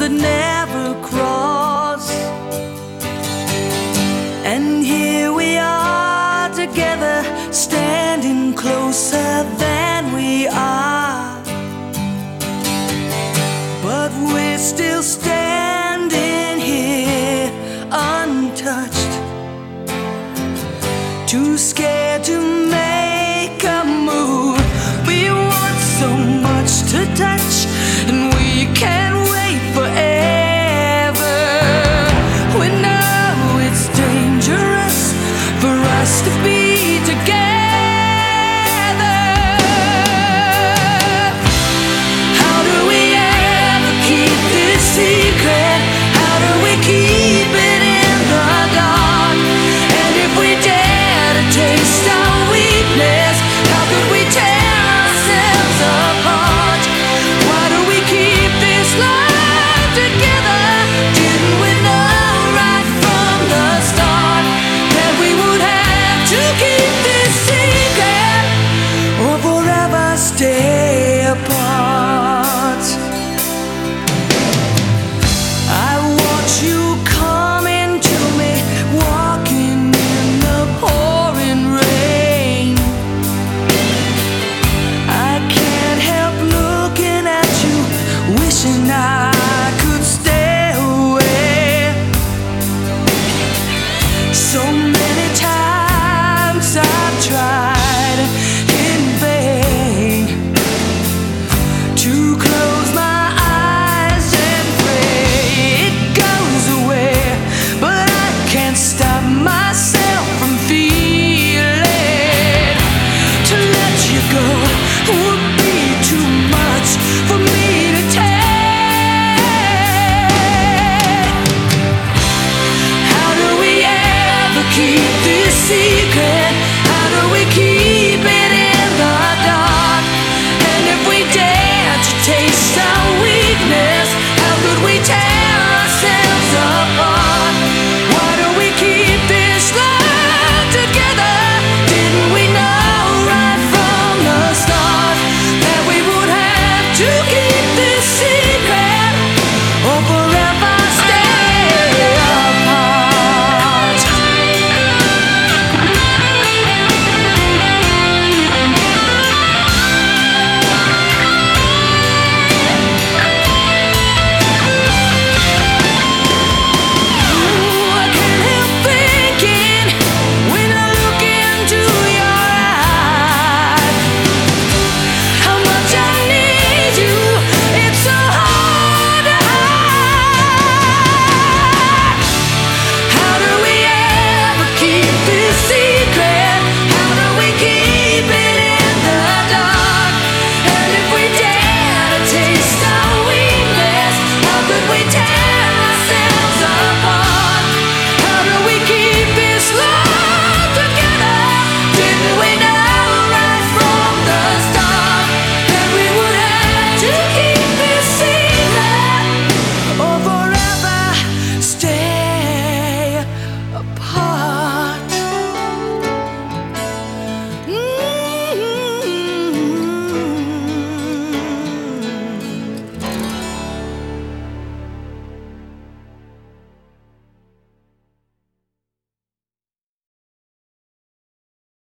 that never cross. And here we are together, standing closer than we are. But we're still standing here untouched, too scared to make a move. We want so much to touch, and we can't wait forever. We know it's dangerous for us to be together. How do we ever keep this secret? How do we keep it in the dark? And if we dare to taste our weakness, how could we tear ourselves apart? Why do we keep this life together? Didn't we know right from the start that we would have to keep this secret or forever stay apart? I watch you coming to me, walking in the pouring rain. I can't help looking at you, wishing I could stay away. So many times I've tried,